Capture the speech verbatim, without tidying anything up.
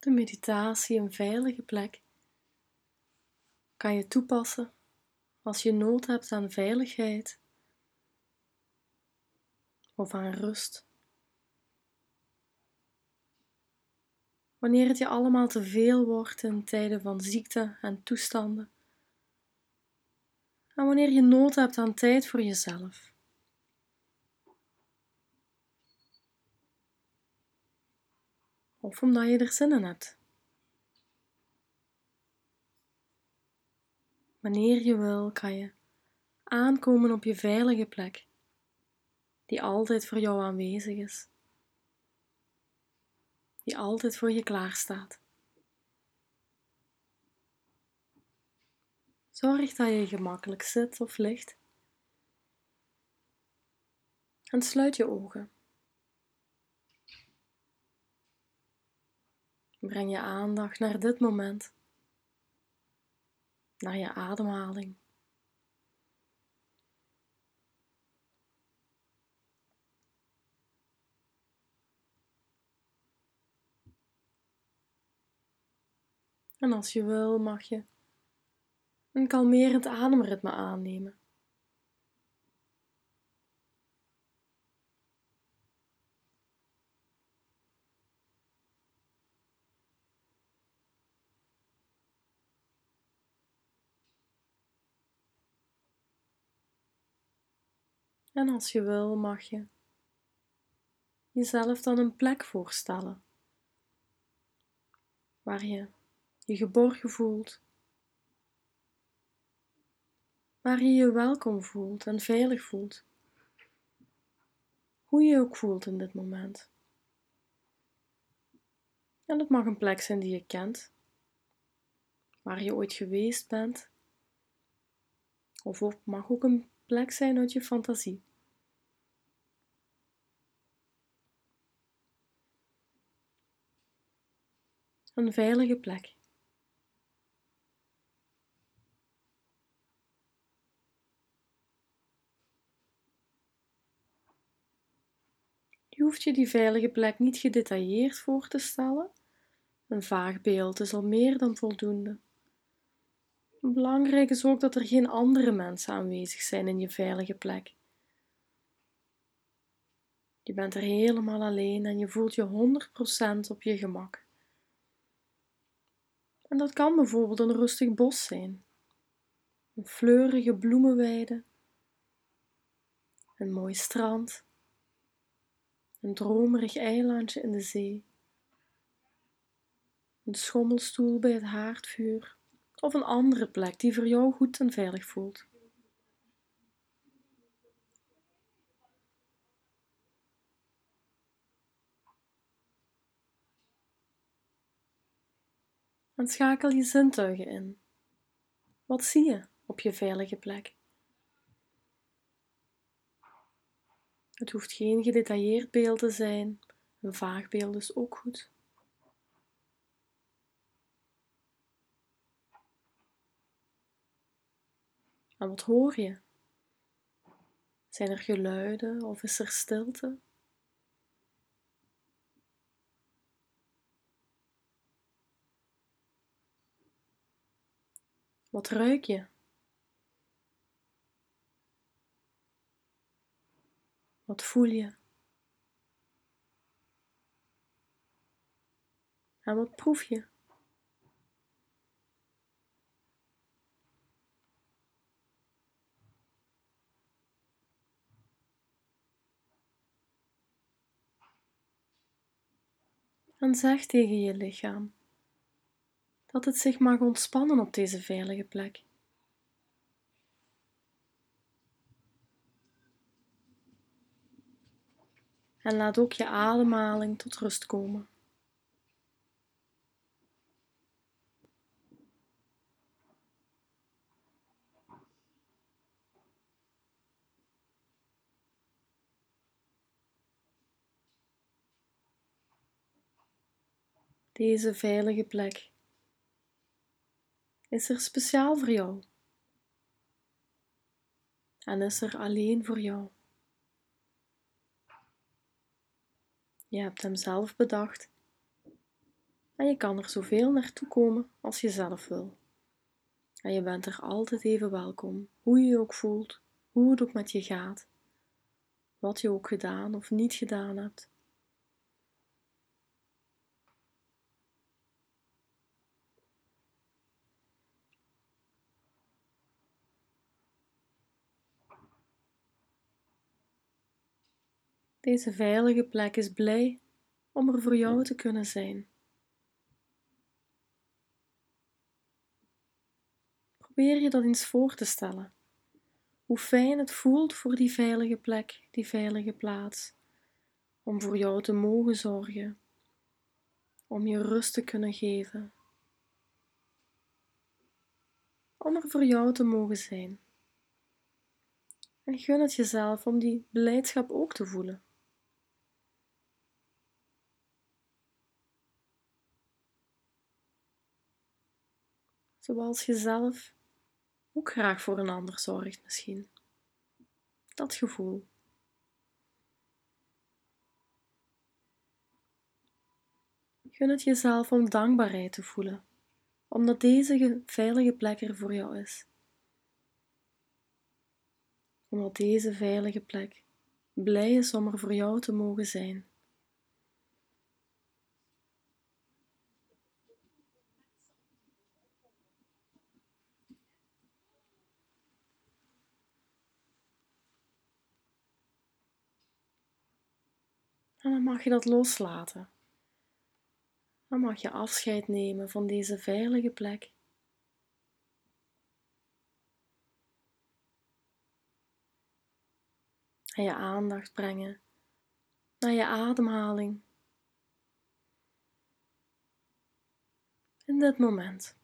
De meditatie een veilige plek kan je toepassen als je nood hebt aan veiligheid of aan rust. Wanneer het je allemaal te veel wordt in tijden van ziekte en toestanden. En wanneer je nood hebt aan tijd voor jezelf. Of omdat je er zin in hebt. Wanneer je wil, kan je aankomen op je veilige plek, die altijd voor jou aanwezig is, die altijd voor je klaarstaat. Zorg dat je gemakkelijk zit of ligt en sluit je ogen. Breng je aandacht naar dit moment, naar je ademhaling. En als je wil, mag je een kalmerend ademritme aannemen. En als je wil, mag je jezelf dan een plek voorstellen, waar je je geborgen voelt, waar je je welkom voelt en veilig voelt, hoe je je ook voelt in dit moment. En het mag een plek zijn die je kent, waar je ooit geweest bent, of het mag ook een plek zijn uit je fantasie. Een veilige plek. Je hoeft je die veilige plek niet gedetailleerd voor te stellen. Een vaag beeld is al meer dan voldoende. Belangrijk is ook dat er geen andere mensen aanwezig zijn in je veilige plek. Je bent er helemaal alleen en je voelt je honderd procent op je gemak. En dat kan bijvoorbeeld een rustig bos zijn, een fleurige bloemenweide, een mooi strand, een dromerig eilandje in de zee, een schommelstoel bij het haardvuur of een andere plek die voor jou goed en veilig voelt. En schakel je zintuigen in. Wat zie je op je veilige plek? Het hoeft geen gedetailleerd beeld te zijn, een vaag beeld is ook goed. En wat hoor je? Zijn er geluiden of is er stilte? Wat ruik je? Wat voel je? En wat proef je? En zeg tegen je lichaam dat het zich mag ontspannen op deze veilige plek. En laat ook je ademhaling tot rust komen. Deze veilige plek is er speciaal voor jou en is er alleen voor jou. Je hebt hem zelf bedacht En je kan er zoveel naartoe komen als je zelf wil. En je bent er altijd even welkom, hoe je je ook voelt, hoe het ook met je gaat, wat je ook gedaan of niet gedaan hebt. Deze veilige plek is blij om er voor jou te kunnen zijn. Probeer je dat eens voor te stellen. Hoe fijn het voelt voor die veilige plek, die veilige plaats, om voor jou te mogen zorgen, om je rust te kunnen geven, om er voor jou te mogen zijn. En gun het jezelf om die blijdschap ook te voelen. Zoals je zelf ook graag voor een ander zorgt misschien. Dat gevoel. Gun het jezelf om dankbaarheid te voelen, omdat deze veilige plek er voor jou is. Omdat deze veilige plek blij is om er voor jou te mogen zijn. En dan mag je dat loslaten. Dan mag je afscheid nemen van deze veilige plek. En je aandacht brengen naar je ademhaling. In dit moment.